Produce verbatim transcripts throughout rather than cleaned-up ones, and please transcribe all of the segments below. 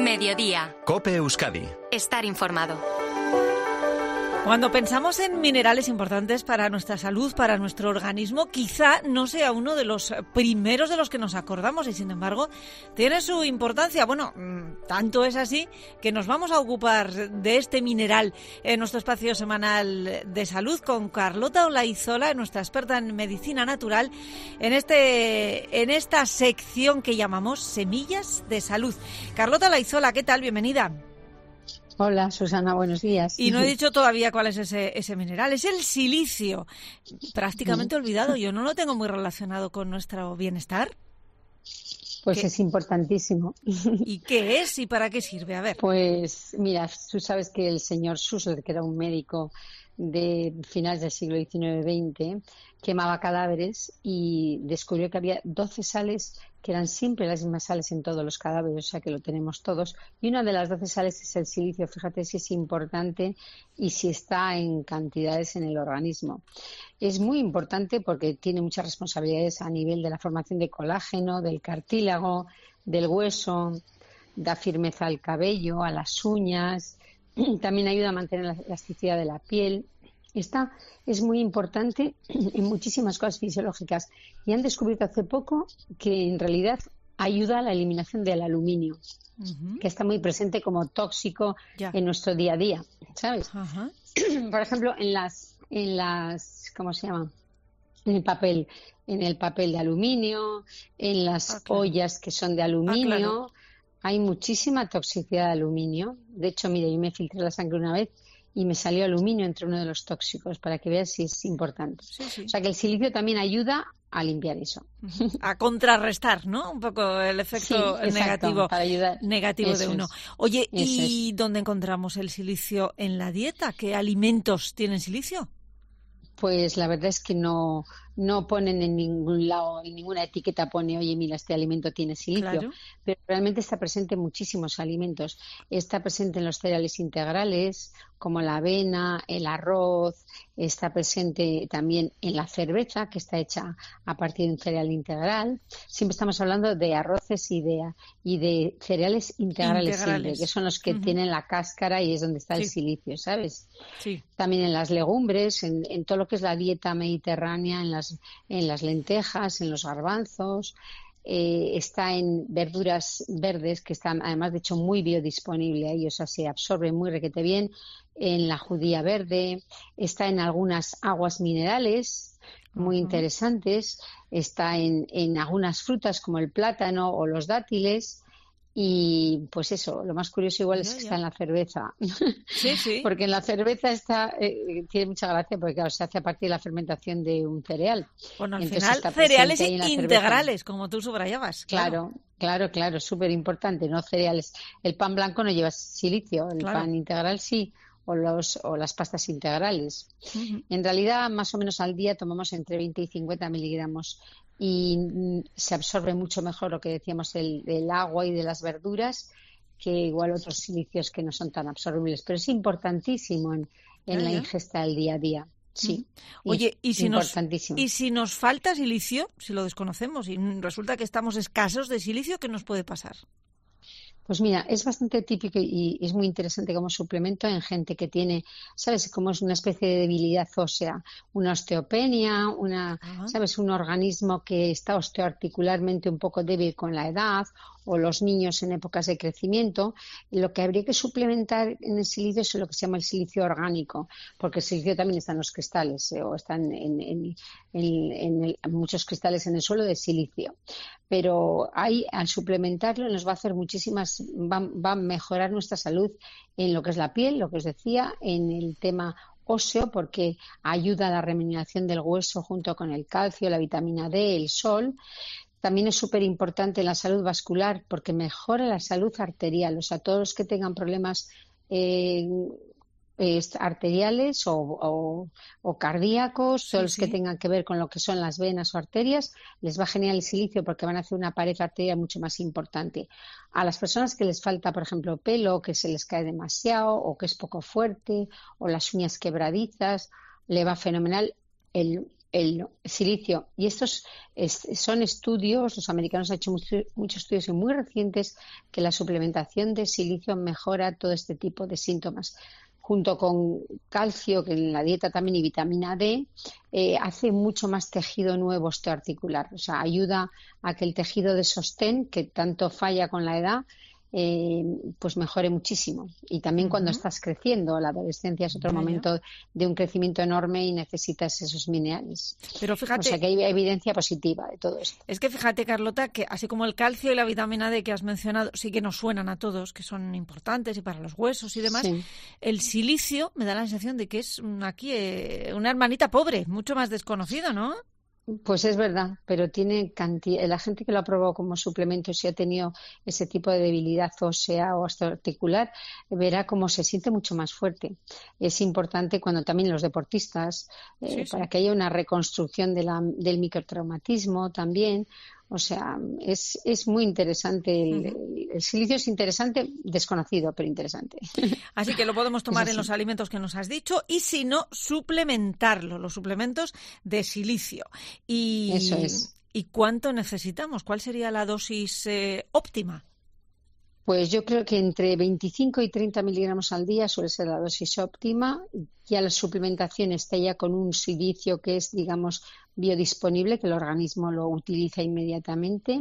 Mediodía. COPE Euskadi. Estar informado. Cuando pensamos en minerales importantes para nuestra salud, para nuestro organismo, quizá no sea uno de los primeros de los que nos acordamos y, sin embargo, tiene su importancia. Bueno, tanto es así que nos vamos a ocupar de este mineral en nuestro espacio semanal de salud con Carlota Olaizola, nuestra experta en medicina natural, en este en esta sección que llamamos Semillas de Salud. Carlota Olaizola, ¿qué tal? Bienvenida. Hola, Susana, buenos días. Y no he dicho todavía cuál es ese, ese mineral. Es el silicio. Prácticamente olvidado. Yo no lo tengo muy relacionado con nuestro bienestar. Pues ¿Qué? Es importantísimo. ¿Y qué es y para qué sirve? A ver. Pues mira, tú sabes que el señor Sussler, que era un médico de finales del siglo diecinueve veinte, quemaba cadáveres y descubrió que había doce sales que eran siempre las mismas sales en todos los cadáveres, o sea que lo tenemos todos. Y una de las doce sales es el silicio. Fíjate si es importante y si está en cantidades en el organismo. Es muy importante porque tiene muchas responsabilidades a nivel de la formación de colágeno, del cartílago, del hueso, da firmeza al cabello, a las uñas. También ayuda a mantener la elasticidad de la piel. Esta es muy importante en muchísimas cosas fisiológicas y han descubierto hace poco que en realidad ayuda a la eliminación del aluminio, uh-huh. que está muy presente como tóxico ya. en nuestro día a día, ¿sabes? Uh-huh. Por ejemplo, en las, en las, ¿cómo se llama? En el papel, en el papel de aluminio, en las ah, claro. ollas que son de aluminio. Ah, claro. Hay muchísima toxicidad de aluminio. De hecho, mire, yo me filtré la sangre una vez y me salió aluminio entre uno de los tóxicos, para que veas si es importante. Sí, sí. O sea que el silicio también ayuda a limpiar eso. A contrarrestar, ¿no? Un poco el efecto sí, negativo, exacto, para ayudar. negativo eso de uno. Es. Oye, eso ¿y es. dónde encontramos el silicio en la dieta? ¿Qué alimentos tienen silicio? Pues la verdad es que no, no ponen en ningún lado, en ninguna etiqueta pone, oye, mira, este alimento tiene silicio, claro. pero realmente está presente en muchísimos alimentos. Está presente en los cereales integrales, como la avena, el arroz, está presente también en la cerveza, que está hecha a partir de un cereal integral. Siempre estamos hablando de arroces y de, y de cereales integrales, integrales. Siempre, que son los que uh-huh. tienen la cáscara y es donde está sí. el silicio, ¿sabes? Sí. También en las legumbres, en, en todo lo que es la dieta mediterránea, en las, en las lentejas, en los garbanzos. Eh, está en verduras verdes, que están además de hecho muy biodisponible ahí, o sea, se absorbe muy requete bien, en la judía verde, está en algunas aguas minerales muy uh-huh. interesantes, está en, en algunas frutas como el plátano o los dátiles. Y pues eso, lo más curioso igual es que está en la cerveza. Sí, sí. Porque en la cerveza está, eh, tiene mucha gracia porque claro, se hace a partir de la fermentación de un cereal. Bueno, al final cereales integrales, como tú subrayabas. Claro, claro, claro, súper importante, no cereales. El pan blanco no lleva silicio, el claro. pan integral sí, o los o las pastas integrales. Uh-huh. En realidad, más o menos al día tomamos entre veinte y cincuenta miligramos y se absorbe mucho mejor lo que decíamos del, del agua y de las verduras que igual otros silicios que no son tan absorbibles, pero es importantísimo en, en la ingesta del día a día. Sí. Oye, ¿y si, nos, ¿y si nos falta silicio, si lo desconocemos y resulta que estamos escasos de silicio, qué nos puede pasar? Pues mira, es bastante típico y es muy interesante como suplemento en gente que tiene, ¿sabes? Como es una especie de debilidad ósea, una osteopenia, una, uh-huh. ¿sabes? Un organismo que está osteoarticularmente un poco débil con la edad o los niños en épocas de crecimiento. Lo que habría que suplementar en el silicio es lo que se llama el silicio orgánico, porque el silicio también está en los cristales eh, o están en, en, en, en, el, en muchos cristales en el suelo de silicio. Pero ahí, al suplementarlo, nos va a hacer muchísimas, va, va a mejorar nuestra salud en lo que es la piel, lo que os decía, en el tema óseo, porque ayuda a la regeneración del hueso junto con el calcio, la vitamina D, el sol. También es súper importante en la salud vascular porque mejora la salud arterial, o sea, todos los que tengan problemas eh, eh, arteriales o, o, o cardíacos, sí, todos los sí. que tengan que ver con lo que son las venas o arterias, les va a generar el silicio porque van a hacer una pared arterial mucho más importante. A las personas que les falta, por ejemplo, pelo, que se les cae demasiado o que es poco fuerte o las uñas quebradizas, le va fenomenal el el silicio. Y estos es, son estudios, los americanos han hecho mucho, muchos estudios y muy recientes, que la suplementación de silicio mejora todo este tipo de síntomas. Junto con calcio, que en la dieta también, y vitamina D, eh, hace mucho más tejido nuevo osteoarticular. O sea, ayuda a que el tejido de sostén, que tanto falla con la edad, eh, pues mejore muchísimo. Y también uh-huh. cuando estás creciendo, la adolescencia es otro uh-huh. momento de un crecimiento enorme y necesitas esos minerales. Pero fíjate, o sea que hay evidencia positiva de todo esto. Es que fíjate, Carlota, que así como el calcio y la vitamina D que has mencionado sí que nos suenan a todos, que son importantes y para los huesos y demás, sí. el silicio me da la sensación de que es aquí eh, una hermanita pobre, mucho más desconocido, ¿no? Pues es verdad, pero tiene cantidad. La gente que lo ha probado como suplemento, si ha tenido ese tipo de debilidad ósea o osteoarticular, verá cómo se siente mucho más fuerte. Es importante cuando también los deportistas, eh, sí, sí. para que haya una reconstrucción de la, del microtraumatismo también. O sea, es, es muy interesante. El, uh-huh. el silicio es interesante, desconocido, pero interesante. Así que lo podemos tomar en los alimentos que nos has dicho y, si no, suplementarlo, los suplementos de silicio. Y, Eso es. ¿Y cuánto necesitamos? ¿Cuál sería la dosis eh, óptima? Pues yo creo que entre veinticinco y treinta miligramos al día suele ser la dosis óptima. Ya la suplementación está ya con un silicio que es, digamos, biodisponible, que el organismo lo utiliza inmediatamente.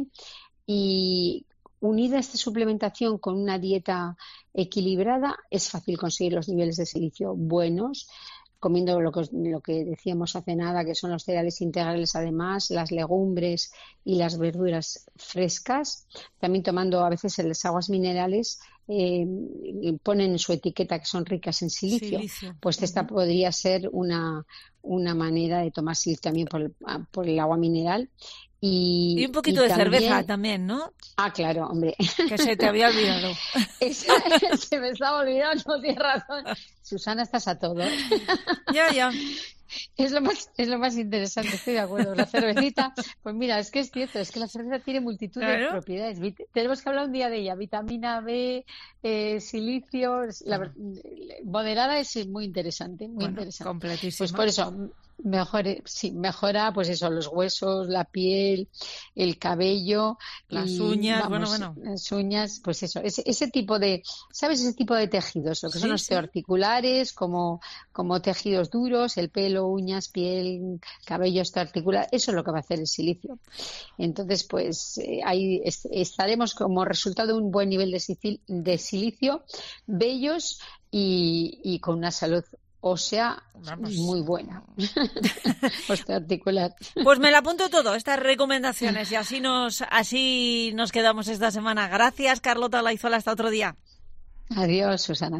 Y unida a esta suplementación con una dieta equilibrada, es fácil conseguir los niveles de silicio buenos, comiendo lo que, lo que decíamos hace nada, que son los cereales integrales, además, las legumbres y las verduras frescas. También tomando a veces las aguas minerales, eh, ponen en su etiqueta que son ricas en silicio. silicio. Pues esta uh-huh. podría ser una, una manera de tomar silicio también por el, por el agua mineral. Y, y un poquito y de también... cerveza también, ¿no? Ah, claro, hombre. Que se te había olvidado. Esa, se me estaba olvidando, tienes razón. Susana, estás a todo. Ya, ya. Es lo más, es lo más interesante, estoy de acuerdo. La cervecita, pues mira, es que es cierto, es que la cerveza tiene multitud claro. de propiedades. Tenemos que hablar un día de ella. Vitamina B, eh, silicio, la bueno. moderada es muy interesante, muy bueno, interesante. Completísima. Pues por eso mejore, sí, mejora, pues eso, los huesos, la piel, el cabello, las y, uñas, vamos, bueno, bueno, las uñas, pues eso, ese, ese tipo de, ¿sabes? Ese tipo de tejidos, lo que sí, son osteoarticulares, sí. como, como tejidos duros, el pelo, uñas, piel, cabello osteoarticular, eso es lo que va a hacer el silicio. Entonces, pues eh, ahí est- estaremos como resultado de un buen nivel de, sicil- de silicio, bellos y, y con una salud ósea Vamos. muy buena. Osteoarticular. Pues me la apunto todo, estas recomendaciones, y así nos así nos quedamos esta semana. Gracias, Carlota Olaizola, hasta otro día. Adiós, Susana.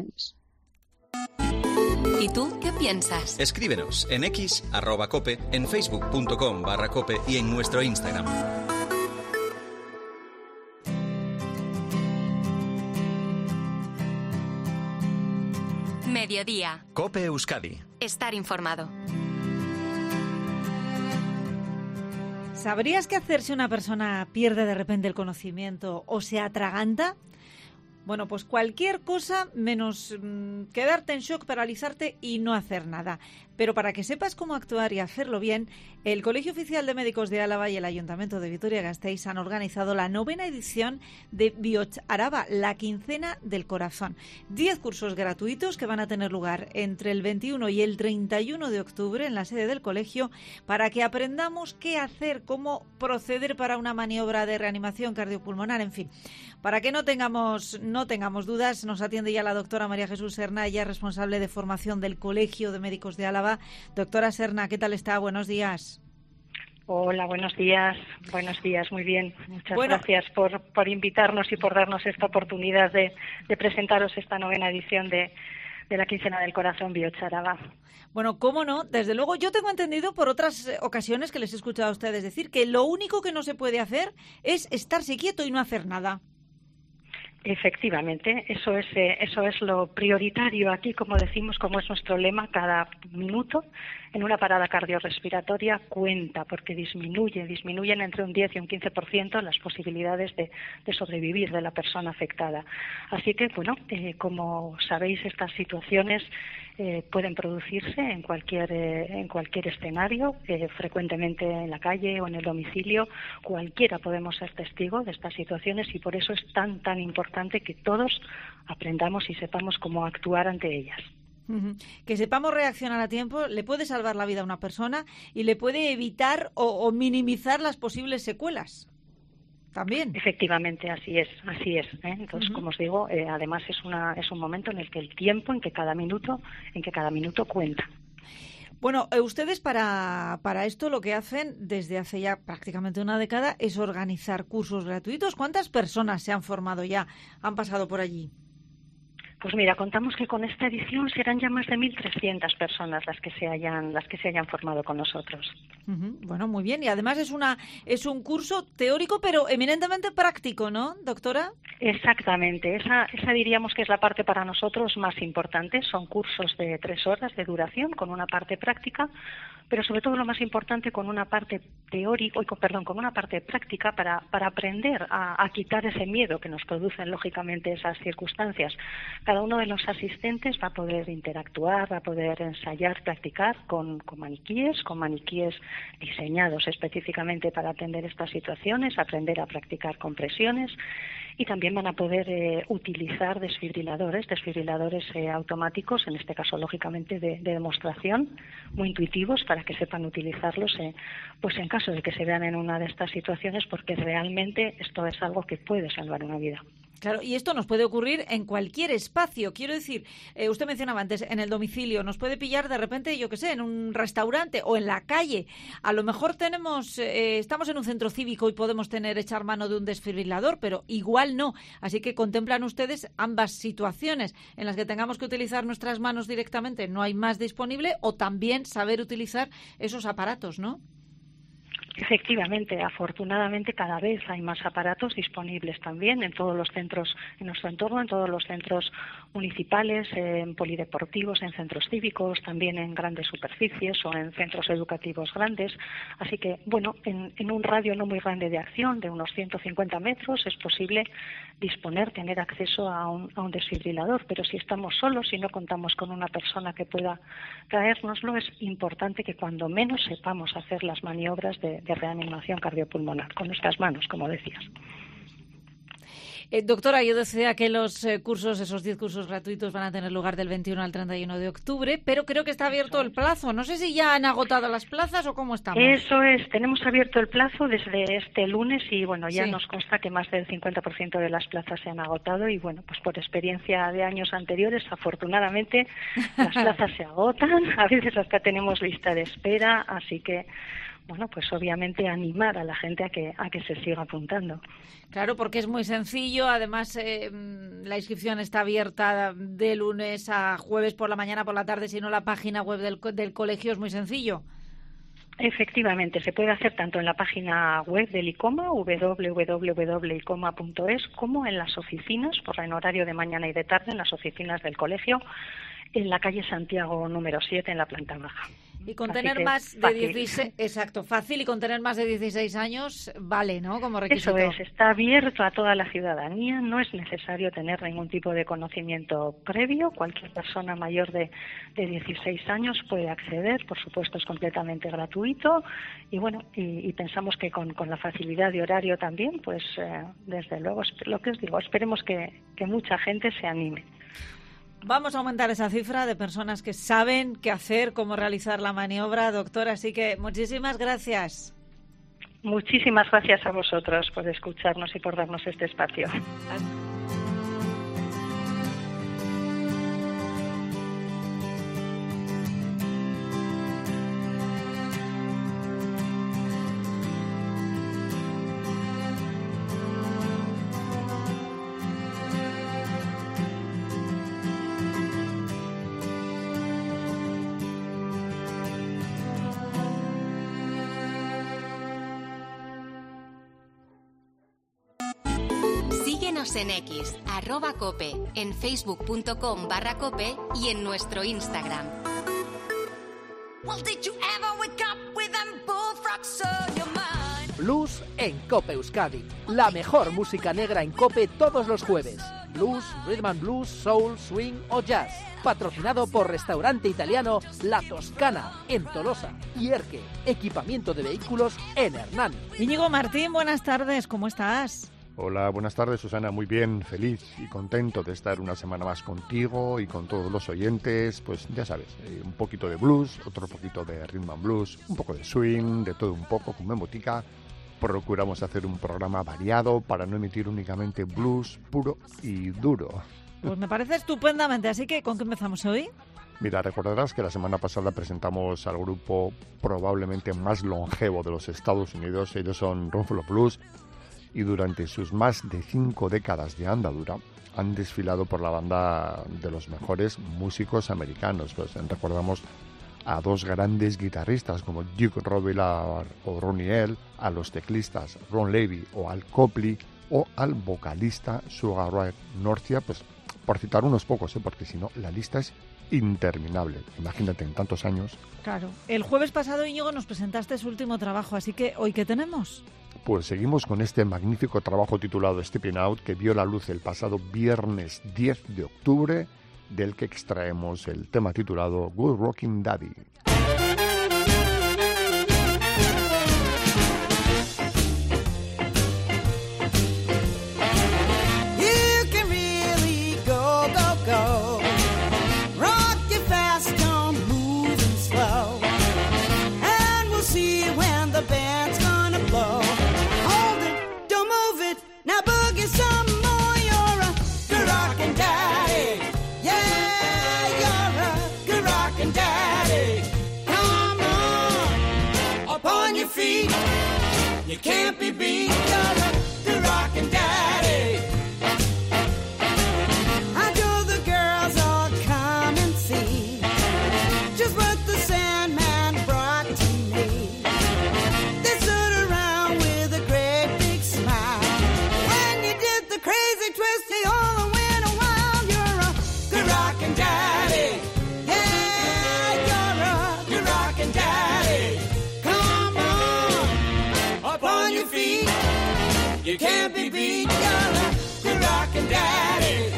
¿Y tú qué piensas? Escríbenos en x arroba cope, en facebook punto com barra cope y en nuestro Instagram. Mediodía. Cope Euskadi. Estar informado. ¿Sabrías qué hacer si una persona pierde de repente el conocimiento o se atraganta? Bueno, pues cualquier cosa menos mmm, quedarte en shock, paralizarte y no hacer nada. Pero para que sepas cómo actuar y hacerlo bien, el Colegio Oficial de Médicos de Álava y el Ayuntamiento de Vitoria-Gasteiz han organizado la novena edición de Bihotz Araba, la quincena del corazón. Diez cursos gratuitos que van a tener lugar entre el veintiuno y el treinta y uno de octubre en la sede del colegio para que aprendamos qué hacer, cómo proceder para una maniobra de reanimación cardiopulmonar, en fin. Para que no tengamos, no tengamos dudas, nos atiende ya la doctora María Jesús Serna, ella es responsable de formación del Colegio de Médicos de Álava. Doctora Serna, ¿qué tal está? Buenos días. Hola, buenos días. Buenos días, muy bien. Muchas bueno, gracias por, por invitarnos y por darnos esta oportunidad de, de presentaros esta novena edición de, de la quincena del corazón Bihotz Araba. Bueno, cómo no, desde luego yo tengo entendido por otras ocasiones que les he escuchado a ustedes decir que lo único que no se puede hacer es estarse quieto y no hacer nada. Efectivamente, eso es eh, eso es lo prioritario aquí, como decimos, como es nuestro lema, cada minuto en una parada cardiorrespiratoria cuenta, porque disminuye, disminuyen entre un diez y un quince por ciento las posibilidades de, de sobrevivir de la persona afectada. Así que, bueno, eh, como sabéis, estas situaciones eh, pueden producirse en cualquier, eh, en cualquier escenario, eh, frecuentemente en la calle o en el domicilio. Cualquiera podemos ser testigo de estas situaciones y por eso es tan, tan importante que todos aprendamos y sepamos cómo actuar ante ellas. Uh-huh. Que sepamos reaccionar a tiempo le puede salvar la vida a una persona y le puede evitar o, o minimizar las posibles secuelas. También. Efectivamente, así es, así es. ¿eh? Entonces, uh-huh. como os digo, eh, además es una es un momento en el que el tiempo, en que cada minuto, en que cada minuto cuenta. Bueno, eh, ustedes para, para esto lo que hacen desde hace ya prácticamente una década es organizar cursos gratuitos. ¿Cuántas personas se han formado ya, han pasado por allí? Pues mira, contamos que con esta edición serán ya más de mil trescientas personas las que se hayan las que se hayan formado con nosotros. Uh-huh. Bueno, muy bien. Y además es una es un curso teórico, pero eminentemente práctico, ¿no, doctora? Exactamente. Esa esa diríamos que es la parte para nosotros más importante. Son cursos de tres horas de duración con una parte práctica, pero sobre todo lo más importante con una parte teórica, perdón, con una parte práctica para para aprender a, a quitar ese miedo que nos producen lógicamente esas circunstancias. Cada uno de los asistentes va a poder interactuar, va a poder ensayar, practicar con, con maniquíes, con maniquíes diseñados específicamente para atender estas situaciones, aprender a practicar compresiones y también van a poder eh, utilizar desfibriladores, desfibriladores eh, automáticos, en este caso lógicamente de, de demostración, muy intuitivos para que sepan utilizarlos eh, pues en caso de que se vean en una de estas situaciones, porque realmente esto es algo que puede salvar una vida. Claro, y esto nos puede ocurrir en cualquier espacio. Quiero decir, eh, usted mencionaba antes, en el domicilio, nos puede pillar de repente, yo qué sé, en un restaurante o en la calle. A lo mejor tenemos, eh, estamos en un centro cívico y podemos tener, echar mano de un desfibrilador, pero igual no. Así que contemplan ustedes ambas situaciones en las que tengamos que utilizar nuestras manos directamente, no hay más disponible, o también saber utilizar esos aparatos, ¿no? Efectivamente, afortunadamente cada vez hay más aparatos disponibles también en todos los centros, en nuestro entorno, en todos los centros municipales, en polideportivos, en centros cívicos, también en grandes superficies o en centros educativos grandes. Así que, bueno, en, en un radio no muy grande de acción, de unos ciento cincuenta metros, es posible disponer, tener acceso a un, a un desfibrilador. Pero si estamos solos y no contamos con una persona que pueda traérnoslo, es importante que cuando menos sepamos hacer las maniobras de de reanimación cardiopulmonar, con nuestras manos, como decías. Eh, doctora, yo decía que los eh, cursos, esos diez cursos gratuitos van a tener lugar del veintiuno al treinta y uno de octubre, pero creo que está abierto el plazo. No sé si ya han agotado las plazas o cómo estamos. Eso es, tenemos abierto el plazo desde este lunes y bueno, ya sí. Nos consta que más del cincuenta por ciento de las plazas se han agotado y bueno, pues por experiencia de años anteriores, afortunadamente las plazas se agotan, a veces hasta tenemos lista de espera, así que bueno, pues obviamente animar a la gente a que a que se siga apuntando. Claro, porque es muy sencillo. Además, eh, la inscripción está abierta de lunes a jueves por la mañana, por la tarde, si no la página web del, del colegio es muy sencillo. Efectivamente, se puede hacer tanto en la página web del ICOMA, doble u doble u doble u punto icoma punto es, como en las oficinas, por en horario de mañana y de tarde, en las oficinas del colegio, en la calle Santiago número siete, en la planta baja. Y con Así tener más de fácil. dieciséis, exacto, fácil, y con tener más de dieciséis años vale, ¿no? Como requisito. Eso es, está abierto a toda la ciudadanía, no es necesario tener ningún tipo de conocimiento previo, cualquier persona mayor de, de dieciséis años puede acceder, por supuesto es completamente gratuito, y bueno, y, y pensamos que con, con la facilidad de horario también, pues eh, desde luego, lo que os digo, esperemos que, que mucha gente se anime. Vamos a aumentar esa cifra de personas que saben qué hacer, cómo realizar la maniobra, doctora. Así que muchísimas gracias. Muchísimas gracias a vosotros por escucharnos y por darnos este espacio. En X, arroba cope, en facebook punto com barra cope y en nuestro Instagram. Blues en COPE Euskadi. La mejor música negra en COPE todos los jueves. Blues, rhythm and blues, soul, swing o jazz. Patrocinado por restaurante italiano La Toscana en Tolosa y Erque. Equipamiento de vehículos en Hernán. Íñigo Martín, buenas tardes, ¿cómo estás? Hola, buenas tardes, Susana. Muy bien, feliz y contento de estar una semana más contigo y con todos los oyentes. Pues ya sabes, eh, un poquito de blues, otro poquito de rhythm and blues, un poco de swing, de todo un poco, como en botica. Procuramos hacer un programa variado para no emitir únicamente blues puro y duro. Pues me parece estupendamente, así que ¿con qué empezamos hoy? Mira, recordarás que la semana pasada presentamos al grupo probablemente más longevo de los Estados Unidos. Ellos son Roomful of Blues y durante sus más de cinco décadas de andadura han desfilado por la banda de los mejores músicos americanos. Pues recordamos a dos grandes guitarristas como Duke Robillard o Ronnie L, a los teclistas Ron Levy o Al Copley, o al vocalista Sugar Ray Northia, pues por citar unos pocos, ¿eh? Porque si no, la lista es interminable. Imagínate, en tantos años. Claro. El jueves pasado, Íñigo, nos presentaste su último trabajo, así que ¿hoy qué tenemos? Pues seguimos con este magnífico trabajo titulado Stepping Out, que vio la luz el pasado viernes diez de octubre, del que extraemos el tema titulado Good Rockin' Daddy. You can't be beat, you're the rockin' daddy. I know the girls all come and see just what the Sandman brought to me. They stood around with a great big smile. When you did the crazy twist, they all went wild. You're a good rockin' daddy. Yeah, you're a good rockin' daddy. On your feet, you can't be beat, you're a good rockin' daddy.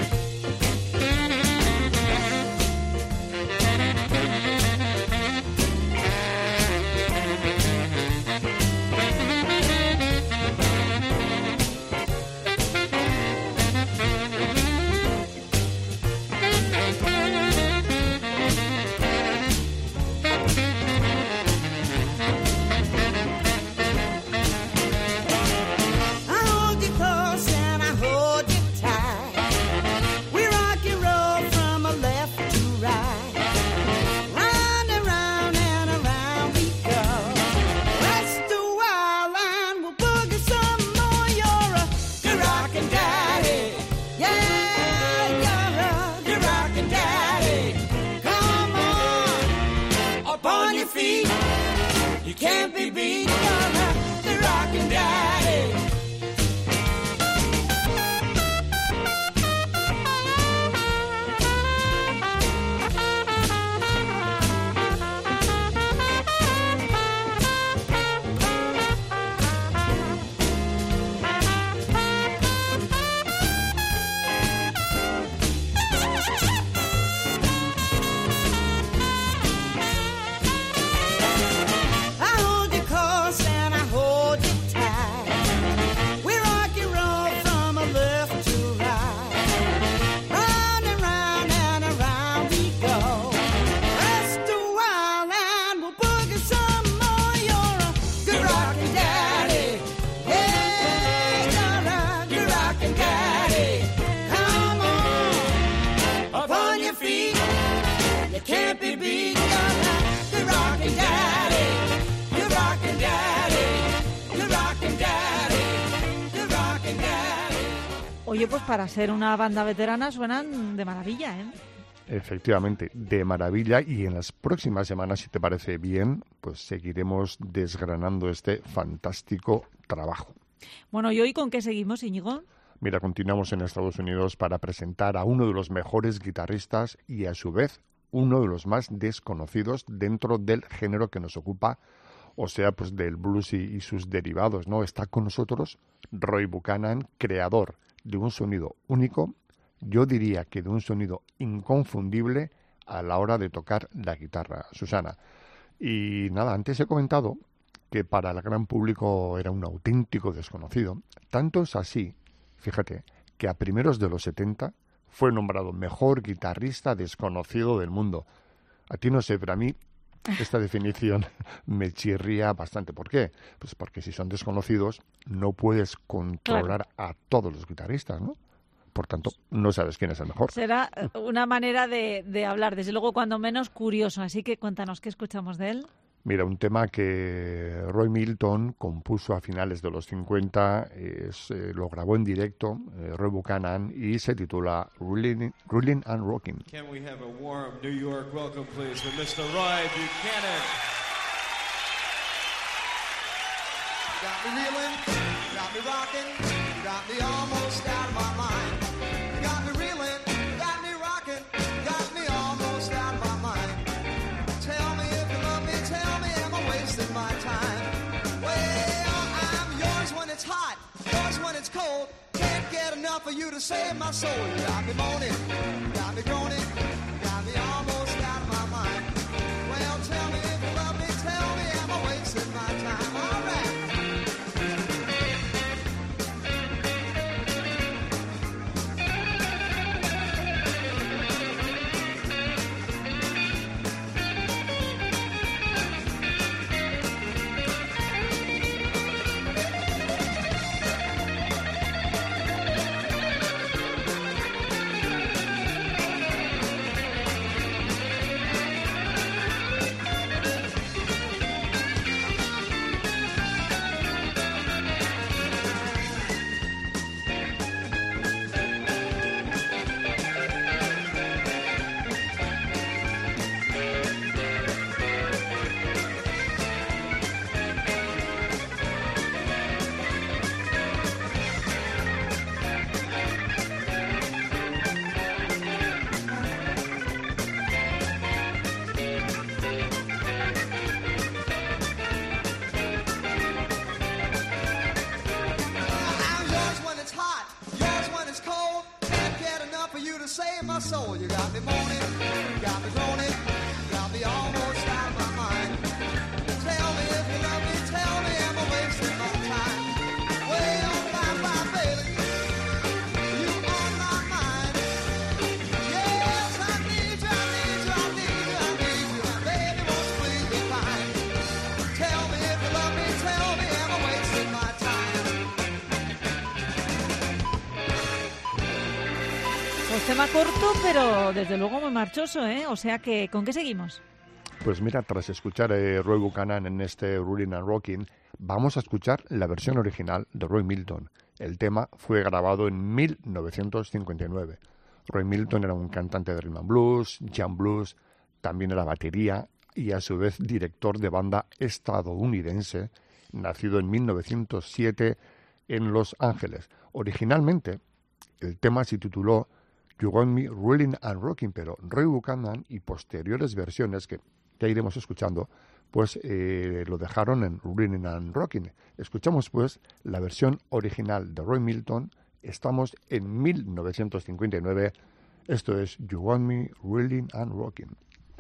You can't be beat, you're a good rockin' daddy. Oye, pues para ser una banda veterana suenan de maravilla, ¿eh? Efectivamente, de maravilla. Y en las próximas semanas, si te parece bien, pues seguiremos desgranando este fantástico trabajo. Bueno, ¿y hoy con qué seguimos, Íñigo? Mira, continuamos en Estados Unidos para presentar a uno de los mejores guitarristas y a su vez uno de los más desconocidos dentro del género que nos ocupa, o sea, pues del blues y, y sus derivados, ¿no? Está con nosotros Roy Buchanan, creador de un sonido único, yo diría que de un sonido inconfundible a la hora de tocar la guitarra, Susana. Y nada, antes he comentado que para el gran público era un auténtico desconocido. Tanto es así, fíjate, que a primeros de los setenta fue nombrado mejor guitarrista desconocido del mundo. A ti no sé, pero a mí esta definición me chirría bastante. ¿Por qué? Pues porque si son desconocidos no puedes controlar claro. a todos los guitarristas, ¿no? Por tanto, no sabes quién es el mejor. Será una manera de, de hablar, desde luego cuando menos curioso. Así que cuéntanos, ¿qué escuchamos de él? Mira, un tema que Roy Milton compuso a finales de los cincuenta, es, eh, lo grabó en directo, eh, Roy Buchanan, y se titula Ruling, Ruling and Rocking. Can we have a warm New York welcome, please, for mister Roy Buchanan? Got me reeling, got me rocking, got me almost out of my mind. Got me reeling, got me rocking, got me almost out of my mind. Tell me if you love me, tell me am I wasting my time? Well, I'm yours when it's hot, yours when it's cold. Can't get enough of you to save my soul. You got me moaning, got me groaning, got me almost out of my mind. Well, tell me if you love me, tell me am I wasting my time? All right. Save my soul, you got me moaning, got me groaning, got me almost out of my mind. Tell me if you love me, tell me am I wasting my time? Well, bye bye, baby, you on my mind. Yes, I need you, I need you, I need you, I need you, and baby, won't you please be kind? Tell me if you love me, tell me am I wasting my time? Pues tema corto, pero desde luego muy marchoso, ¿eh? O sea que, ¿con qué seguimos? Pues mira, tras escuchar a eh, Roy Buchanan en este Ruling and Rocking, vamos a escuchar la versión original de Roy Milton. El tema fue grabado en mil novecientos cincuenta y nueve. Roy Milton era un cantante de rhythm and blues, jam blues, también era batería y a su vez director de banda estadounidense, nacido en mil novecientos siete en Los Ángeles. Originalmente, el tema se tituló You Got Me Ruling and Rocking, pero Roy Buchanan y posteriores versiones que ya iremos escuchando, pues eh, lo dejaron en Ruling and Rocking. Escuchamos pues la versión original de Roy Milton. Estamos en mil novecientos cincuenta y nueve. Esto es You Got Me Ruling and Rocking.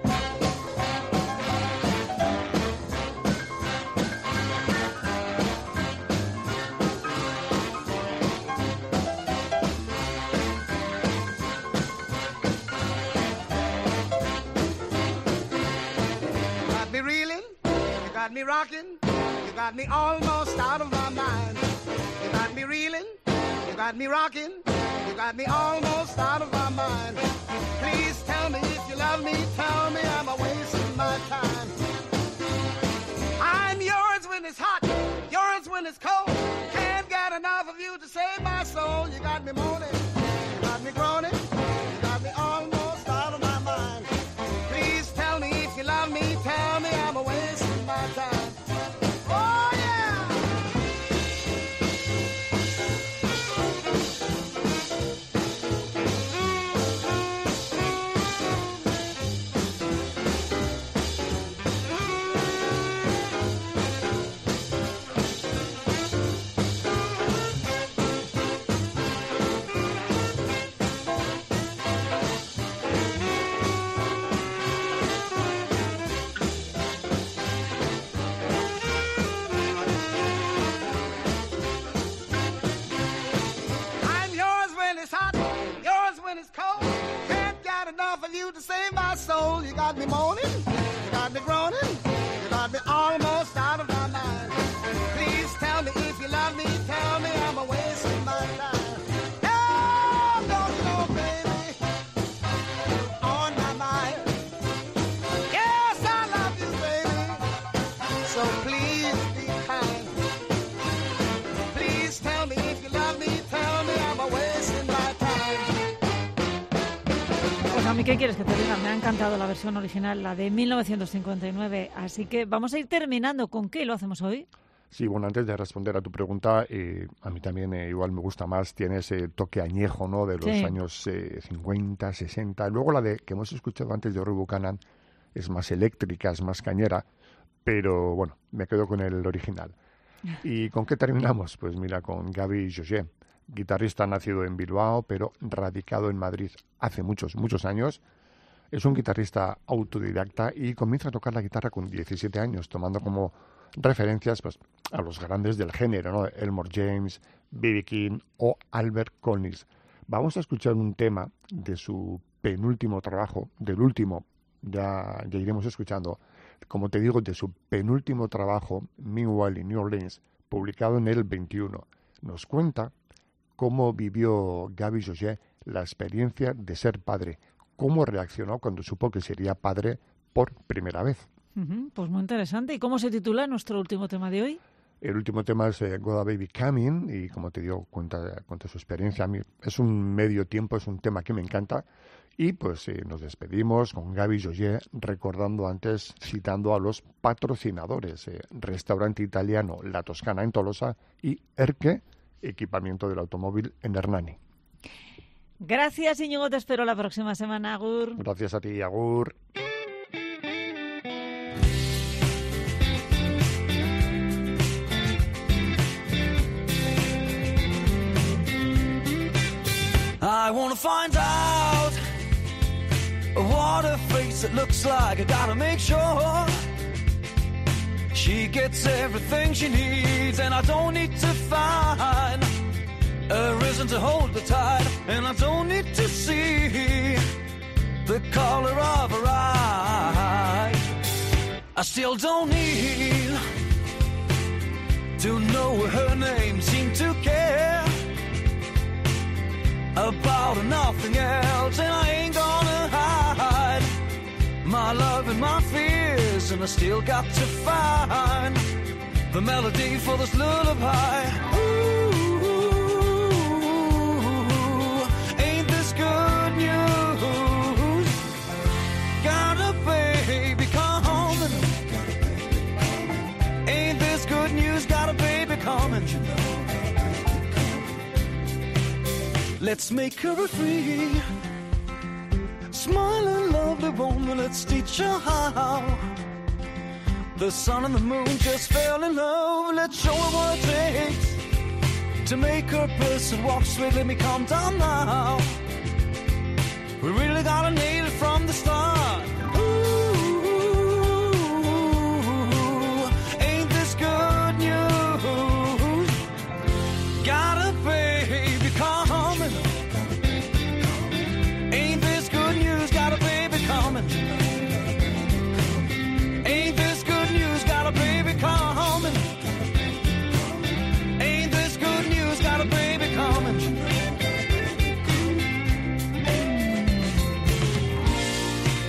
Got me rocking, you got me almost out of my mind. You got me reeling, you got me rocking, you got me almost out of my mind. Please tell me if you love me, tell me am I wasting my time? I'm yours when it's hot, yours when it's cold. Can't get enough of you to save my soul. You got me moaning, you got me groaning, you got me almost out of my mind. Please tell me if you love me, tell me am I wasting my time? Oh yeah! is cold. Can't get enough of you to save my soul. You got me moaning, you got me groaning, you got me almost out of my mind. Please tell me if you love me, tell me I'm a wasting my time. Oh, don't you know, baby, on my mind. Yes, I love you, baby, so please be kind. Please tell me if you love me, tell me I'm a wasting my time. Pues a mí, ¿qué quieres que te diga? Me ha encantado la versión original, la de mil novecientos cincuenta y nueve. Así que vamos a ir terminando. ¿Con qué lo hacemos hoy? Sí, bueno, antes de responder a tu pregunta, eh, a mí también eh, igual me gusta más, tiene ese toque añejo, ¿no?, de los Sí. años eh, cincuenta, sesenta. Luego la de que hemos escuchado antes de Roy Buchanan es más eléctrica, es más cañera, pero bueno, me quedo con el original. ¿Y con qué terminamos? Pues mira, con Gaby José, guitarrista nacido en Bilbao, pero radicado en Madrid hace muchos, muchos años. Es un guitarrista autodidacta y comienza a tocar la guitarra con diecisiete años, tomando como referencias pues, a los grandes del género, ¿no? Elmore James, B B King o Albert Collins. Vamos a escuchar un tema de su penúltimo trabajo, del último, ya, ya iremos escuchando, como te digo, de su penúltimo trabajo, Meanwhile in New Orleans, publicado en el veintiuno. Nos cuenta cómo vivió Gaby José la experiencia de ser padre, cómo reaccionó cuando supo que sería padre por primera vez. Uh-huh, pues muy interesante. ¿Y cómo se titula nuestro último tema de hoy? El último tema es eh, Got a Baby Coming y, como te digo, cuenta, cuenta su experiencia. A mí es un medio tiempo, es un tema que me encanta. Y pues eh, nos despedimos con Gaby José, recordando antes, citando a los patrocinadores, eh, restaurante italiano La Toscana en Tolosa y Erque, equipamiento del automóvil en Hernani. Gracias, Íñigo, te espero la próxima semana, Agur. Gracias a ti, Agur. I wanna find out what her face it looks like. I gotta make sure she gets everything she needs, and I don't need to find a reason to hold her tight, and I don't need to see the color of her eye. I still don't need to know her name, seem to care about nothing else, and I ain't gonna hide my love and my fears, and I still got to find the melody for this lullaby. Ooh, ain't this good news? Got a baby coming. Ain't this good news? Got a baby coming. Let's make her a free, smiling, lovely woman. Let's teach her how. The sun and the moon just fell in love. Let's show her what it takes to make her person walk straight. Let me calm down now. We really gotta nail it from the start. Ooh, ain't this good news? Got a baby coming. Ain't this good news? Got a baby coming. Ain't this good news? Got a baby coming. Ain't this good news? Got a baby coming.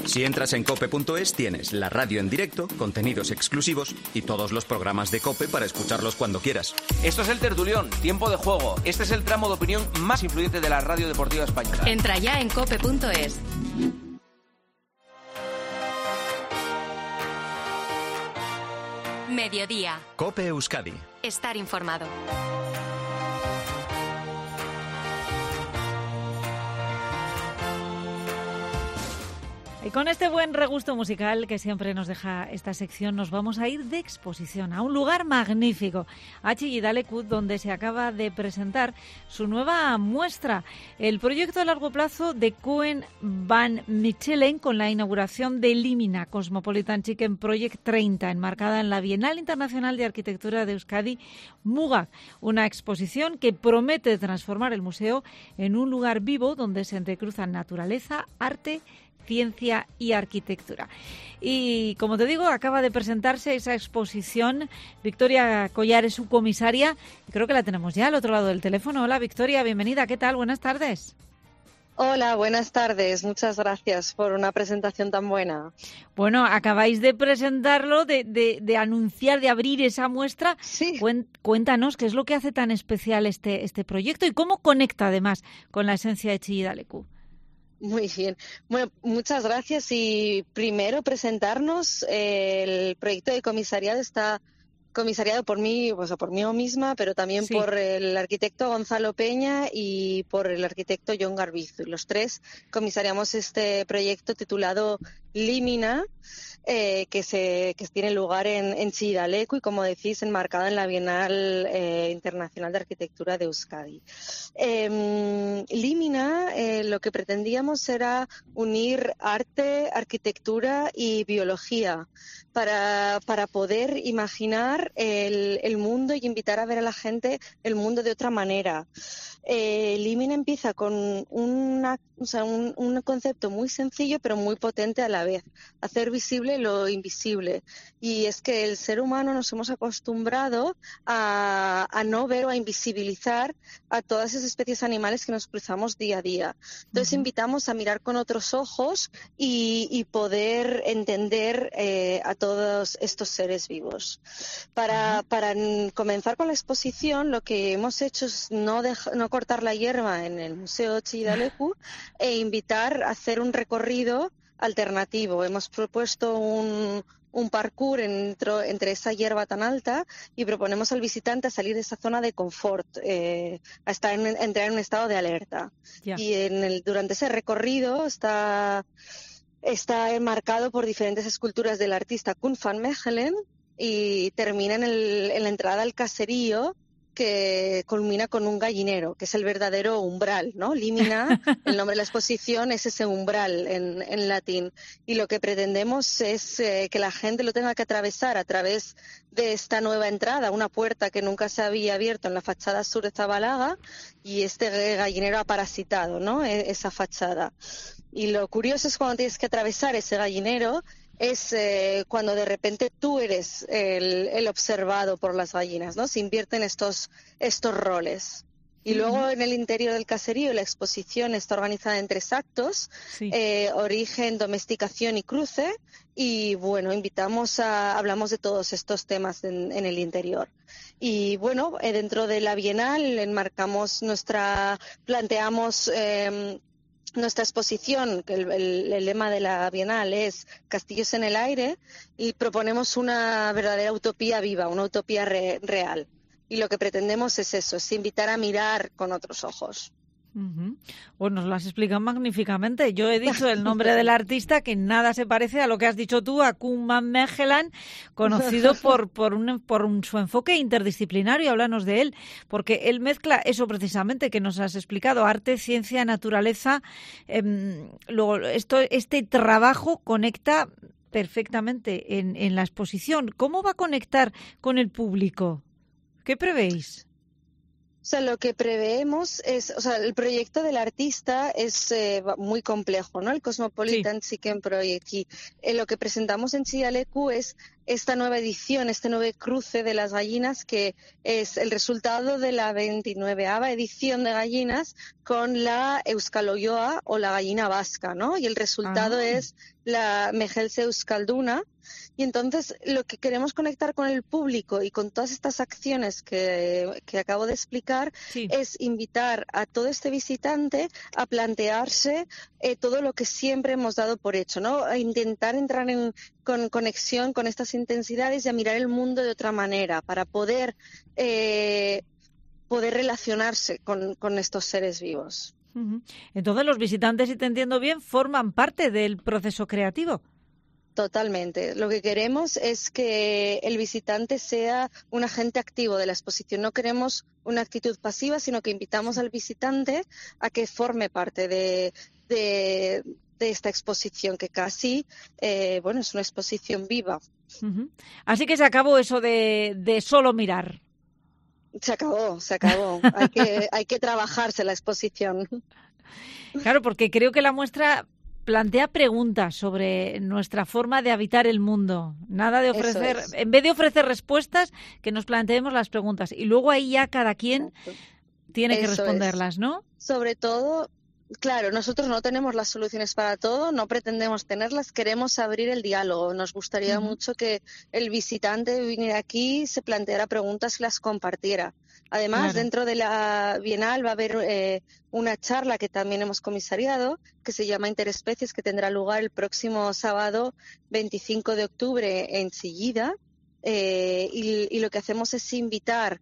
Si entras en cope punto es tienes la radio en directo, contenidos exclusivos y todos los programas de COPE para escucharlos cuando quieras. Esto es El Tertulión, tiempo de juego. Este es el tramo de opinión más influyente de la radio deportiva española. Entra ya en cope punto es. Mediodía. COPE Euskadi. Estar informado. Y con este buen regusto musical que siempre nos deja esta sección, nos vamos a ir de exposición a un lugar magnífico, a Chillida-Leku, donde se acaba de presentar su nueva muestra, el proyecto a largo plazo de Koen van Mechelen, con la inauguración de Limina Cosmopolitan Chicken Project treinta, enmarcada en la Bienal Internacional de Arquitectura de Euskadi, Mugak, una exposición que promete transformar el museo en un lugar vivo donde se entrecruzan naturaleza, arte, ciencia y arquitectura. Y como te digo, acaba de presentarse esa exposición. Victoria Collar es su comisaria y creo que la tenemos ya al otro lado del teléfono. Hola Victoria, bienvenida, ¿qué tal? Buenas tardes. Hola, buenas tardes. Muchas gracias por una presentación tan buena. Bueno, acabáis de presentarlo, de, de, de anunciar, de abrir esa muestra. Sí. Cuéntanos qué es lo que hace tan especial este, este proyecto y cómo conecta además con la esencia de Chillida-Leku. Muy bien. Bueno, muchas gracias. Y primero presentarnos. Eh, el proyecto de comisariado está comisariado por mí, pues por mí misma, pero también sí. por el arquitecto Gonzalo Peña y por el arquitecto John Garbizu. Los tres comisariamos este proyecto titulado Limina, eh, que se que tiene lugar en, en Chillida-Leku y, como decís, enmarcada en la Bienal eh, Internacional de Arquitectura de Euskadi. Eh, Limina, eh, lo que pretendíamos era unir arte, arquitectura y biología para, para poder imaginar el, el mundo y invitar a ver a la gente el mundo de otra manera. Eh, Limina empieza con una, o sea, un, un concepto muy sencillo pero muy potente a la vez, hacer visible lo invisible. Y es que el ser humano nos hemos acostumbrado a, a no ver o a invisibilizar a todas esas especies animales que nos cruzamos día a día. Entonces uh-huh. invitamos a mirar con otros ojos y, y poder entender eh, a todos estos seres vivos. Para, uh-huh. para comenzar con la exposición, lo que hemos hecho es no, deja, no cortar la hierba en el Museo Chillida-Leku e invitar a hacer un recorrido alternativo. Hemos propuesto un, un parkour dentro, entre esa hierba tan alta y proponemos al visitante a salir de esa zona de confort, eh, a estar en, entrar en un estado de alerta. Yeah. Y en el, durante ese recorrido está, está enmarcado por diferentes esculturas del artista Koen van Mechelen y termina en, el, en la entrada al caserío, que culmina con un gallinero, que es el verdadero umbral, ¿no? Limina, el nombre de la exposición es ese umbral en, en latín. Y lo que pretendemos es eh, que la gente lo tenga que atravesar a través de esta nueva entrada, una puerta que nunca se había abierto en la fachada sur de Zabalaga, y este gallinero ha parasitado, ¿no? E- esa fachada. Y lo curioso es cuando tienes que atravesar ese gallinero, es eh, cuando de repente tú eres el, el observado por las gallinas, ¿no? Se invierten estos, estos roles. Y luego uh-huh. en el interior del caserío la exposición está organizada en tres actos, sí. eh, origen, domesticación y cruce. Y bueno, invitamos a, hablamos de todos estos temas en, en el interior. Y bueno, eh, dentro de la Bienal enmarcamos nuestra, planteamos eh, nuestra exposición, que el, el, el lema de la Bienal es Castillos en el aire, y proponemos una verdadera utopía viva, una utopía re, real. Y lo que pretendemos es eso, es invitar a mirar con otros ojos. Uh-huh. Bueno, nos lo has explicado magníficamente. Yo he dicho el nombre del artista, que nada se parece a lo que has dicho tú, a Koen van Mechelen, conocido por por, un, por un, su enfoque interdisciplinario. Háblanos de él, porque él mezcla eso precisamente que nos has explicado, arte, ciencia, naturaleza. Eh, luego, esto, este trabajo conecta perfectamente en, en la exposición. ¿Cómo va a conectar con el público? ¿Qué prevéis? O sea, lo que preveemos es, o sea, el proyecto del artista es eh, muy complejo, ¿no? El Cosmopolitan sí. Chicken Project. Y eh, lo que presentamos en Chillalecu es esta nueva edición, este nuevo cruce de las gallinas, que es el resultado de la veintinueava edición de gallinas con la Euskaloioa o la gallina vasca, ¿no? Y el resultado ah. es la Mejelse euskalduna. Y entonces lo que queremos conectar con el público y con todas estas acciones que, que acabo de explicar sí. es invitar a todo este visitante a plantearse eh, todo lo que siempre hemos dado por hecho, ¿no? A intentar entrar en con conexión con estas intensidades y a mirar el mundo de otra manera para poder, eh, poder relacionarse con, con estos seres vivos. Uh-huh. Entonces los visitantes, si te entiendo bien, forman parte del proceso creativo. Totalmente. Lo que queremos es que el visitante sea un agente activo de la exposición. No queremos una actitud pasiva, sino que invitamos al visitante a que forme parte de, de, de esta exposición, que casi, eh, bueno, es una exposición viva. Uh-huh. Así que se acabó eso de, de solo mirar. Se acabó, se acabó. hay que, hay que trabajarse la exposición. Claro, porque creo que la muestra plantea preguntas sobre nuestra forma de habitar el mundo. Nada de ofrecer, es. en vez de ofrecer respuestas, que nos planteemos las preguntas. Y luego ahí ya cada quien tiene que Eso responderlas, es. ¿no? Sobre todo, claro, nosotros no tenemos las soluciones para todo, no pretendemos tenerlas, queremos abrir el diálogo. Nos gustaría uh-huh. mucho que el visitante viniera aquí, se planteara preguntas y las compartiera. Además, claro. dentro de la Bienal va a haber eh, una charla que también hemos comisariado, que se llama Interespecies, que tendrá lugar el próximo sábado veinticinco de octubre en Sillida. Eh, y, y lo que hacemos es invitar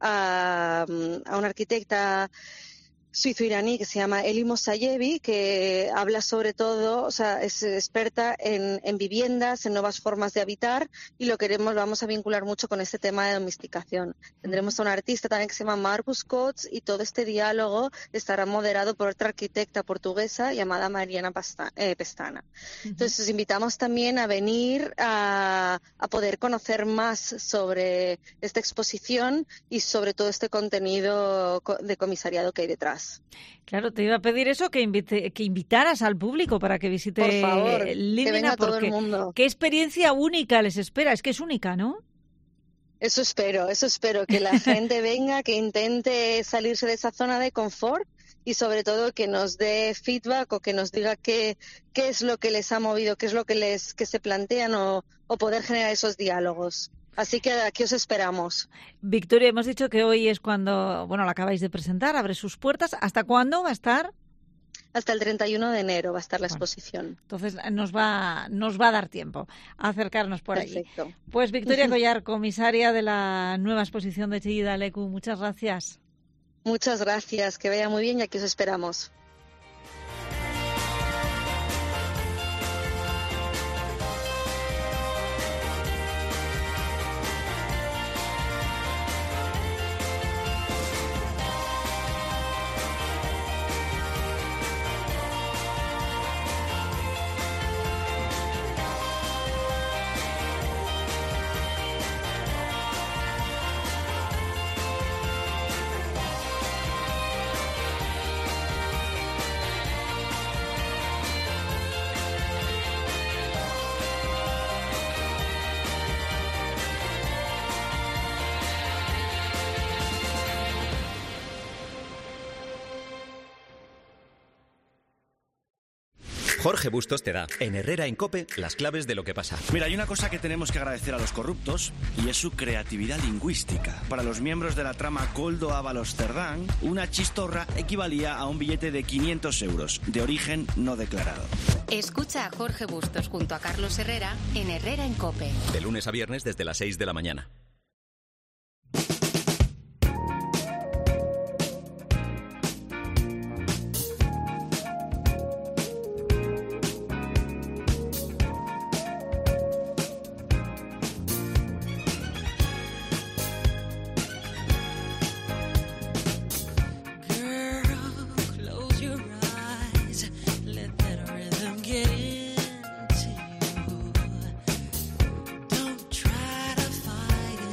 a, a una arquitecta suizo-iraní que se llama Eli Mosayevi, que habla sobre todo, o sea, es experta en, en viviendas, en nuevas formas de habitar, y lo queremos, vamos a vincular mucho con este tema de domesticación. Tendremos a un artista también que se llama Marcus Coates, y todo este diálogo estará moderado por otra arquitecta portuguesa llamada Mariana Pasta, eh, Pestana. Uh-huh. Entonces, os invitamos también a venir a, a poder conocer más sobre esta exposición y sobre todo este contenido de comisariado que hay detrás. Claro, te iba a pedir eso, que invite, que invitaras al público para que visite Por favor, Límina, que venga porque todo el mundo. Qué experiencia única les espera, es que es única, ¿no? Eso espero, eso espero, que la gente venga, que intente salirse de esa zona de confort y sobre todo que nos dé feedback o que nos diga qué, qué es lo que les ha movido, qué es lo que les que se plantean o, o poder generar esos diálogos. Así que aquí os esperamos. Victoria, hemos dicho que hoy es cuando, bueno, la acabáis de presentar, abre sus puertas. ¿Hasta cuándo va a estar? Hasta el treinta y uno de enero va a estar la bueno, exposición. Entonces nos va, nos va a dar tiempo a acercarnos por Perfecto. allí. Pues Victoria Collar, comisaria de la nueva exposición de Chillida-Leku, muchas gracias. Muchas gracias, que vaya muy bien y aquí os esperamos. Jorge Bustos te da, en Herrera en COPE, las claves de lo que pasa. Mira, hay una cosa que tenemos que agradecer a los corruptos y es su creatividad lingüística. Para los miembros de la trama Koldo Ábalos Cerdán, una chistorra equivalía a un billete de quinientos euros, de origen no declarado. Escucha a Jorge Bustos junto a Carlos Herrera en Herrera en COPE. De lunes a viernes desde las seis de la mañana. Get into you. Don't try to fight it.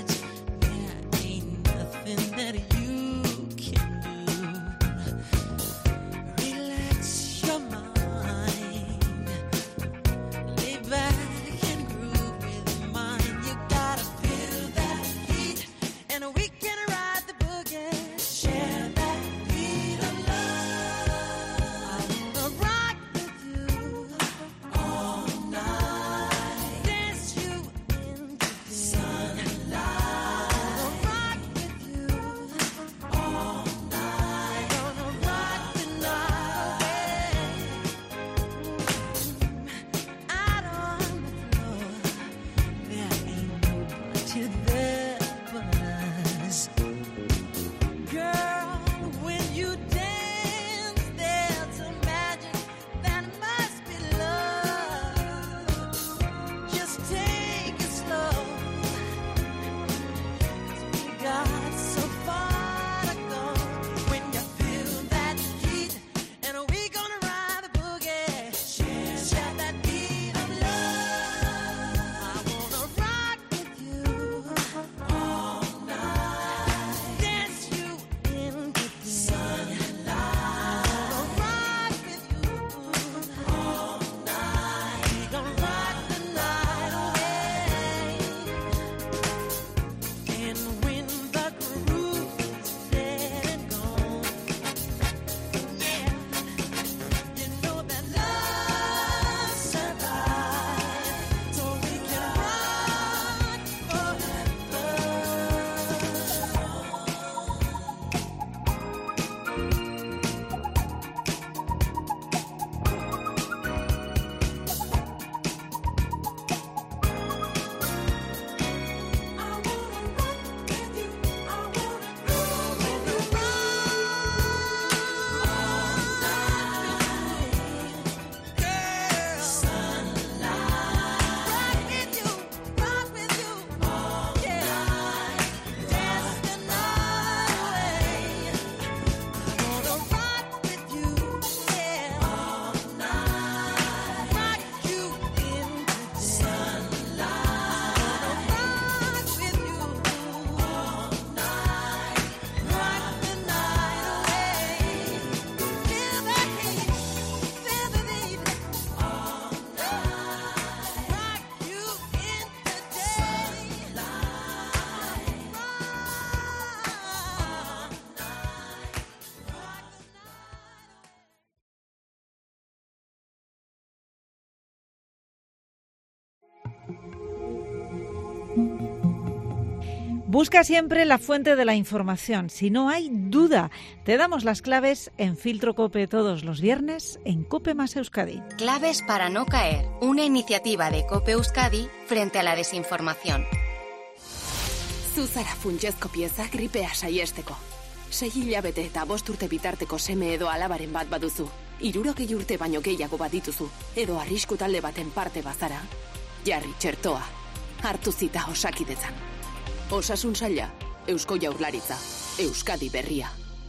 Busca siempre la fuente de la información. Si no hay duda, te damos las claves en Filtro COPE todos los viernes en COPE más Euskadi. Claves para no caer. Una iniciativa de COPE Euskadi frente a la desinformación. Zuzara funtsezko pieza gripea saiesteko. Sei hilabete eta bost urte bitarteko seme edo alabaren bat baduzu. Hirurogei urte baino gehiago badituzu. Edo arrisku talde baten parte bazara. Jarri txertoa. Hartu zita Osakidetzan. Osasun saila, Eusko Jaurlaritza, Euskadi berria.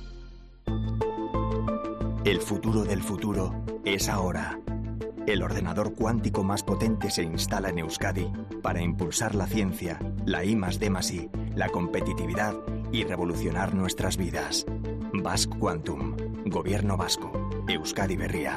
El futuro del futuro es ahora. El ordenador cuántico más potente se instala en Euskadi para impulsar la ciencia, la I más D más I, la competitividad y revolucionar nuestras vidas. Basque Quantum, Gobierno Vasco, Euskadi berria.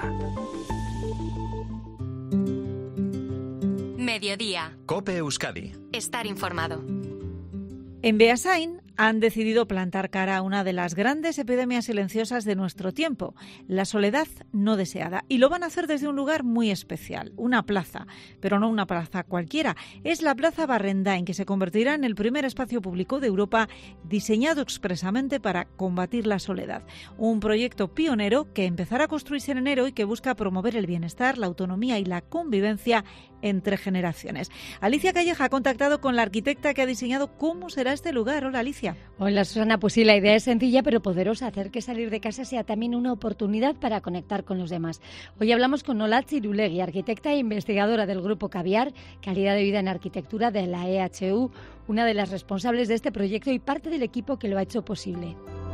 Mediodía. COPE Euskadi. Estar informado. En Beasain han decidido plantar cara a una de las grandes epidemias silenciosas de nuestro tiempo, la soledad no deseada. Y lo van a hacer desde un lugar muy especial, una plaza, pero no una plaza cualquiera. Es la Plaza Barrendain, que se convertirá en el primer espacio público de Europa diseñado expresamente para combatir la soledad. Un proyecto pionero que empezará a construirse en enero y que busca promover el bienestar, la autonomía y la convivencia entre generaciones. Alicia Calleja ha contactado con la arquitecta que ha diseñado cómo será este lugar. Hola, Alicia. Hola, Susana. Pues sí, la idea es sencilla pero poderosa, hacer que salir de casa sea también una oportunidad para conectar con los demás. Hoy hablamos con Olatz Irulegui, arquitecta e investigadora del Grupo Caviar, Calidad de Vida en Arquitectura de la E H U, una de las responsables de este proyecto y parte del equipo que lo ha hecho posible.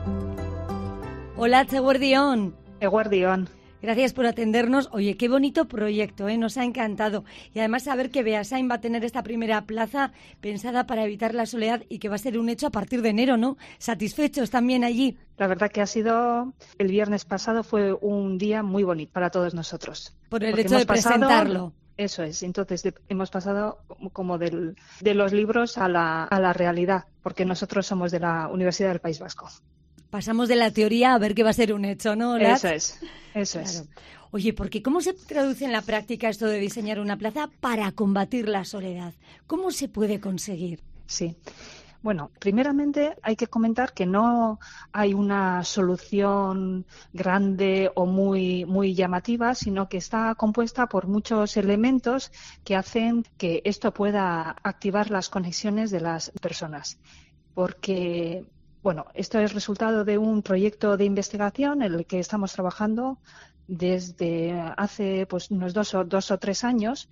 Olatz, eguerdión. Eguerdión. Gracias por atendernos. Oye, qué bonito proyecto, ¿eh? Nos ha encantado. Y además saber que Beasain va a tener esta primera plaza pensada para evitar la soledad y que va a ser un hecho a partir de enero, ¿no? ¿Satisfechos también allí? La verdad que ha sido, el viernes pasado fue un día muy bonito para todos nosotros. Por el hecho de pasado, presentarlo. Eso es. Entonces de, hemos pasado como del, de los libros a la, a la realidad, porque nosotros somos de la Universidad del País Vasco. Pasamos de la teoría a ver qué va a ser un hecho, ¿no, Olatz? Eso es, eso claro. es. Oye, porque ¿cómo se traduce en la práctica esto de diseñar una plaza para combatir la soledad? ¿Cómo se puede conseguir? Sí. Bueno, primeramente hay que comentar que no hay una solución grande o muy, muy llamativa, sino que está compuesta por muchos elementos que hacen que esto pueda activar las conexiones de las personas. Porque Bueno, esto es resultado de un proyecto de investigación en el que estamos trabajando desde hace pues unos dos o, dos o tres años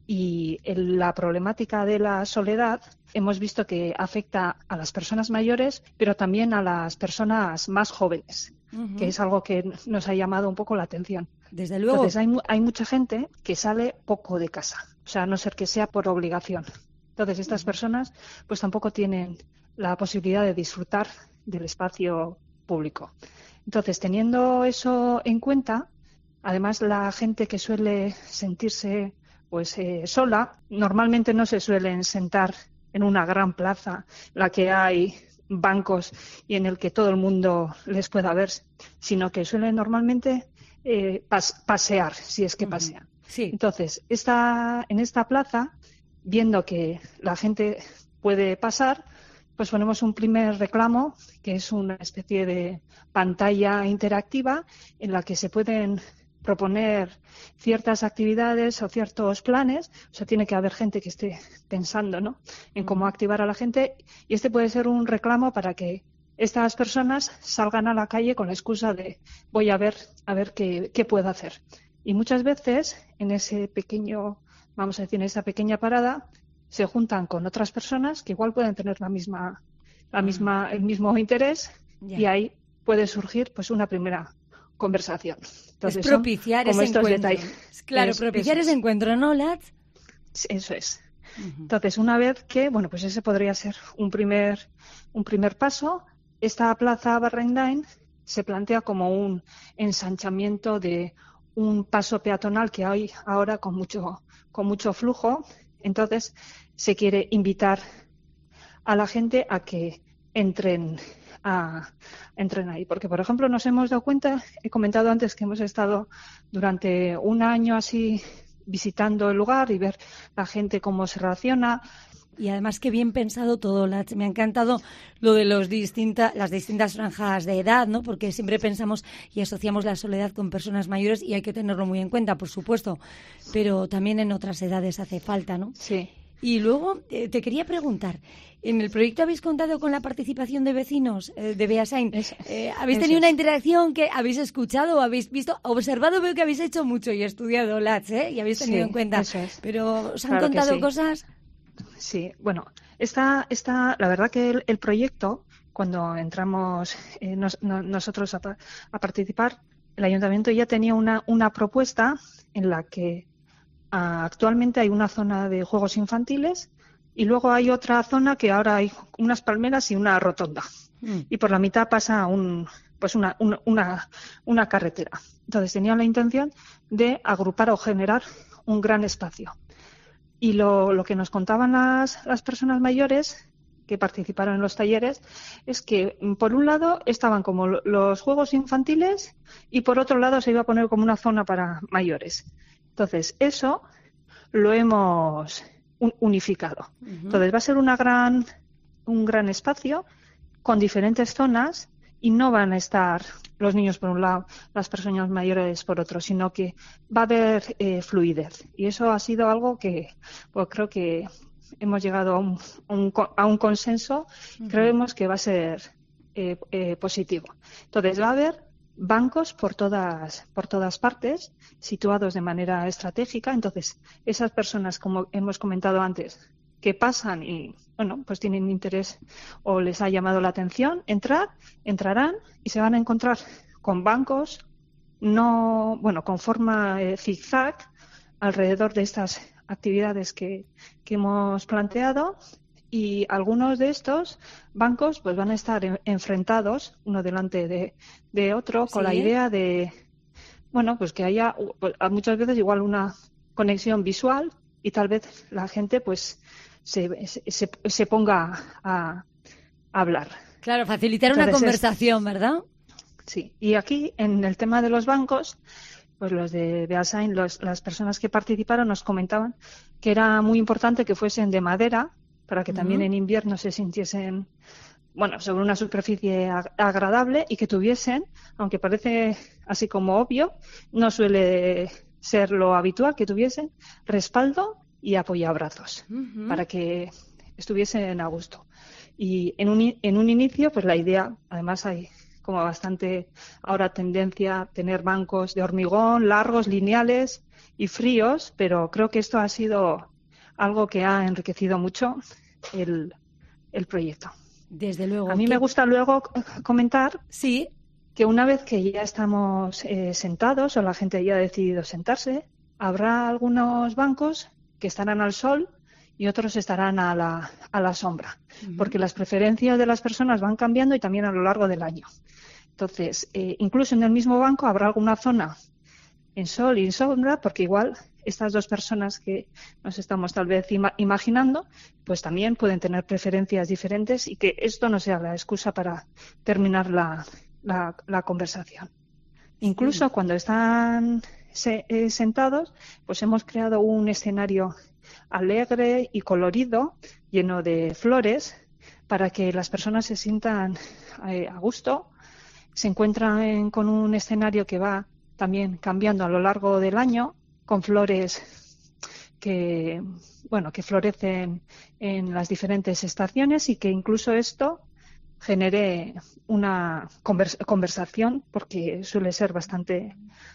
y en la problemática de la soledad hemos visto que afecta a las personas mayores, pero también a las personas más jóvenes, uh-huh. que es algo que nos ha llamado un poco la atención. Desde luego. Entonces, hay, hay mucha gente que sale poco de casa, o sea, a no ser que sea por obligación. Entonces, estas uh-huh. personas pues tampoco tienen la posibilidad de disfrutar del espacio público. Entonces, teniendo eso en cuenta, además la gente que suele sentirse pues eh, sola, normalmente no se suelen sentar en una gran plaza en la que hay bancos y en el que todo el mundo les pueda ver, sino que suelen normalmente eh, pas- pasear, si es que uh-huh. pasean. Sí. Entonces, esta, en esta plaza, viendo que la gente puede pasar, pues ponemos un primer reclamo, que es una especie de pantalla interactiva en la que se pueden proponer ciertas actividades o ciertos planes. O sea, tiene que haber gente que esté pensando, ¿no?, en cómo activar a la gente. Y este puede ser un reclamo para que estas personas salgan a la calle con la excusa de voy a ver, a ver qué, qué puedo hacer. Y muchas veces en ese pequeño, vamos a decir, en esa pequeña parada, se juntan con otras personas que igual pueden tener la misma, la misma, el mismo interés yeah. y ahí puede surgir pues una primera conversación. Entonces, es propiciar como ese estos encuentro. Detalles. Claro, es, propiciar es, ese encuentro, ¿no, Olatz? Eso es. Uh-huh. Entonces, una vez que, bueno, pues ese podría ser un primer, un primer paso, esta plaza Barrendain se plantea como un ensanchamiento de un paso peatonal que hay ahora con mucho, con mucho flujo. Entonces, se quiere invitar a la gente a que entren, a, entren ahí. Porque, por ejemplo, nos hemos dado cuenta, he comentado antes que hemos estado durante un año así visitando el lugar y ver la gente cómo se relaciona. Y además qué bien pensado todo, Olatz. Me ha encantado lo de los distinta, las distintas franjas de edad, ¿no? Porque siempre pensamos y asociamos la soledad con personas mayores y hay que tenerlo muy en cuenta, por supuesto. Pero también en otras edades hace falta, ¿no? Sí. Y luego eh, te quería preguntar, ¿en el proyecto habéis contado con la participación de vecinos eh, de Beasain? Eh, ¿Habéis tenido es. una interacción que habéis escuchado o habéis visto? Observado veo que habéis hecho mucho y estudiado, Olatz, ¿eh? Y habéis tenido Sí, en cuenta. eso es. Pero ¿os han Claro que contado sí. cosas? Sí, bueno, está, está, la verdad que el, el proyecto, cuando entramos eh, nos- no- nosotros a, pa- a participar, el ayuntamiento ya tenía una, una propuesta en la que ah, actualmente hay una zona de juegos infantiles y luego hay otra zona que ahora hay unas palmeras y una rotonda. Y por la mitad pasa un, pues una, una, una, una carretera. Entonces tenía la intención de agrupar o generar un gran espacio. Y lo, lo que nos contaban las, las personas mayores que participaron en los talleres es que, mm, por un lado, estaban como lo- los juegos infantiles y por otro lado se iba a poner como una zona para mayores. Entonces, eso lo hemos un- unificado. Entonces, va a ser una gran, un gran espacio con diferentes zonas y no van a estar los niños por un lado, las personas mayores por otro, sino que va a haber eh, fluidez. Y eso ha sido algo que pues, creo que hemos llegado a un, un co- a un consenso. Ujú. Creemos que va a ser eh, eh, positivo. Entonces, va a haber bancos por todas, por todas partes, situados de manera estratégica. Entonces, esas personas, como hemos comentado antes, que pasan y, bueno, pues tienen interés o les ha llamado la atención, entrar, entrarán y se van a encontrar con bancos, no, bueno, con forma eh, zigzag alrededor de estas actividades que, que hemos planteado. Y algunos de estos bancos pues van a estar en- enfrentados uno delante de, de otro con la Sí. idea de, bueno, pues que haya u- pues, a muchas veces igual una conexión visual y tal vez la gente pues se, se, se ponga a, a hablar. Claro, facilitar una Entonces, es- conversación, ¿verdad? Sí, y aquí en el tema de los bancos, pues los de Beasain, los, las personas que participaron nos comentaban que era muy importante que fuesen de madera para que también Ujú. en invierno se sintiesen, bueno, sobre una superficie ag- agradable y que tuviesen, aunque parece así como obvio, no suele ser lo habitual, que tuviesen respaldo y apoyabrazos Ujú. para que estuviesen a gusto. Y en un, i- en un inicio, pues la idea, además hay como bastante ahora tendencia a tener bancos de hormigón, largos, lineales y fríos, pero creo que esto ha sido algo que ha enriquecido mucho el, el proyecto. Desde luego. A mí ¿Qué- me gusta luego c- comentar sí. que una vez que ya estamos eh, sentados o la gente ya ha decidido sentarse, habrá algunos bancos que estarán al sol y otros estarán a la, a la sombra, porque las preferencias de las personas van cambiando y también a lo largo del año. Entonces, eh, incluso en el mismo banco habrá alguna zona en sol y en sombra, porque igual estas dos personas que nos estamos tal vez ima- imaginando, pues también pueden tener preferencias diferentes y que esto no sea la excusa para terminar la, la, la conversación. Incluso cuando están se- eh, sentados, pues hemos creado un escenario alegre y colorido, lleno de flores, para que las personas se sientan eh, a gusto. Se encuentran con un escenario que va también cambiando a lo largo del año, con flores que, bueno, que florecen en las diferentes estaciones y que incluso esto genere una convers- conversación, porque suele ser bastante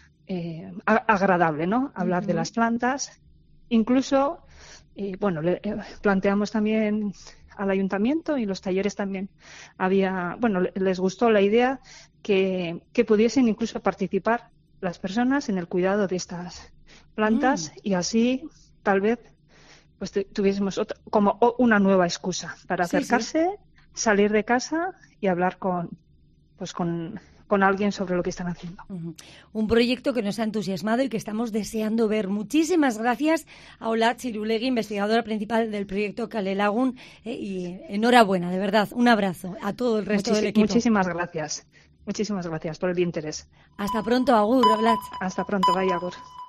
eh, a- agradable, ¿no? Hablar de Ujú. las plantas. Incluso, eh, bueno, le, eh, planteamos también al ayuntamiento y los talleres también había, bueno, le- les gustó la idea que, que pudiesen incluso participar las personas en el cuidado de estas plantas y así tal vez pues tu- tuviésemos otra- como o- una nueva excusa para Sí, sí. acercarse, salir de casa y hablar con pues con, con alguien sobre lo que están haciendo. Ujú. Un proyecto que nos ha entusiasmado y que estamos deseando ver. Muchísimas gracias a Olatz Irulegui, investigadora principal del proyecto Kale Lagun, eh, y enhorabuena, de verdad. Un abrazo a todo el resto Muchis- del equipo. Muchísimas gracias. Muchísimas gracias por el interés. Hasta pronto, agur, Olatz. Hasta pronto, vaya, agur.